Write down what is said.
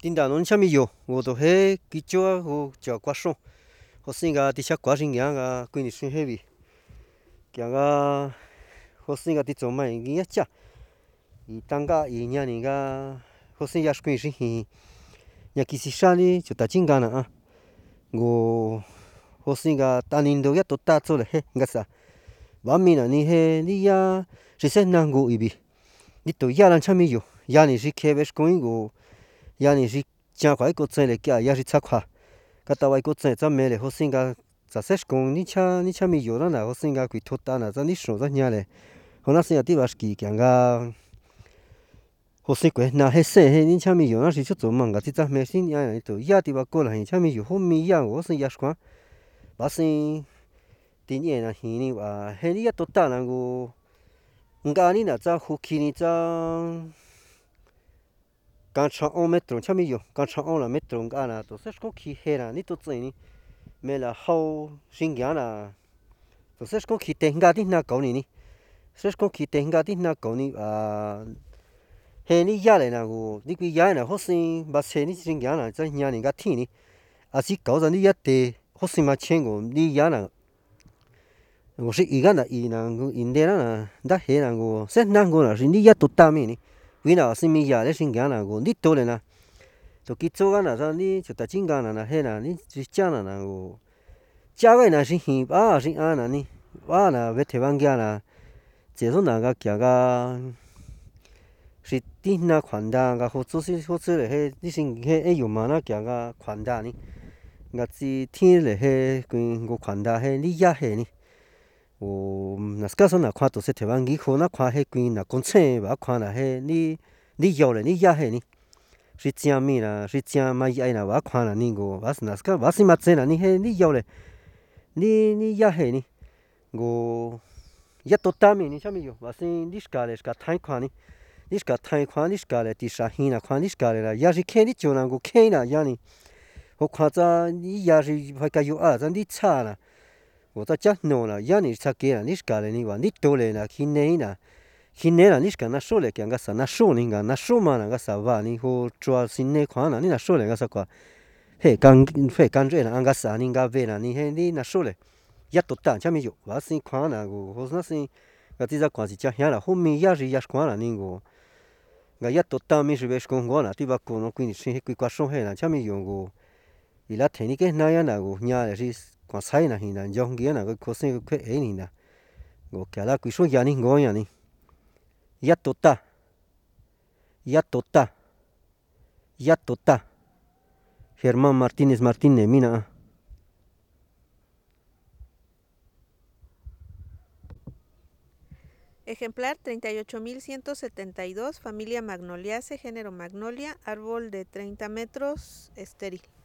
Tin đảo nó chăm yêu, ngô đồ hết kí chúa ngô cho quá sông, họ sinh cái tí chắc quá sinh cái quên đi sinh hết vì cái họ sinh cái tí chỗ mày nghe chả, ý tăng cái ý nhà này cái họ sinh cái quên sinh hi, nhà kí sĩ sang đi cho ta chính cái nào, ngô họ sinh cái ta nín đồ cái tốt ta chỗ này hết cái sao, bà mình là ní hết ní ya, chỉ xem nàng ngô ý bị, ní tổ ya làm chăm yêu, ya này chỉ khéo biết coi ngô ya này chỉ chẳng phải có chuyện này kia ya chỉ chắc khoa cái tàu ai có chuyện cho mẹ này họ sinh cái giả sử con ní cha mi yêu đó họ sinh cái quỷ thốt ta là cho ní sổ ra nhà này họ nói sinh cái bác kỳ cái họ sinh cái na hết sinh hết ní cha mi yêu nó chỉ chút giống cái cha mẹ sinh nhà này tụi ya thì bà cô là hình cha mi yêu họ mi ya họ sinh ya khoa bác sinh tin nhẹ là hình như là hết ní tốt ta là cái ní là cha khu kỳ ní cha càng chọn ông mét trồng chăm yêu càng chọn ông là mét trồng cái là tôi sẽ có khi hè là ní tôi chơi ní mẹ là hậu sinh nhá là tôi sẽ có khi tiền cái tí na cầu ní sẽ có khi tiền cái tí na cầu ní hè ní giá này là của ní cái giá này họ sinh bà xe ní sinh nhá là在nhà ní cái thiên ní chỉ cầu ra ní giá tệ họ sinh mà钱của ní giá là我是一个那一那个印度那那嘿那个是那个那是你也都打咩呢？为哪是咪呀？那是讲那个你多了呢？就去做个那啥你就打金刚那嘿那你就讲那个，讲个那是很是那呢，那为台湾讲那，这种那个讲个是底那宽大个或者嘞嘿，你是嘿有嘛那讲个宽大呢？个是天嘞嘿，个宽大嘿，你也嘿呢？那是说那看都是台湾以后那看迄边那工厂把看那迄你要嘞你也迄呢，是正面啦，是正嘛爱那把看那你个，我是嘛真啦，你迄你要嘞，你也迄呢，我也都打面你啥物用，我是你是家嘞是家太看呢，你是家太看你是家嘞地上黑那看你是家嘞啦，也是看你就那个看那样呢，我看着你也是还该有咱你差啦。我在家弄了，呀，你才给了，你是干了你话，你多了那今年呢，今年了你是干那说了，讲个啥那说你个那说嘛那个啥话，你和抓新年款了，你那说了个啥个，干脆了，安个啥你个为了你那说了，也都打下面有，我是看那个，我那是个这个关系家乡了，后面也是看了你个也都打没是为讲我那对吧？可能归你是归瓜生黑了，下面有个，伊拉天你个那样那个伢的是。còn sai là hình là dòng kia là cái cố sinh cái ấy này nè, ngô kia là quý số nhà này ngô nhà này, yatota, Germán Martínez mina. Ejemplar 38.172, familia Magnoliaceae, género Magnolia, árbol de 30 metros, estéril.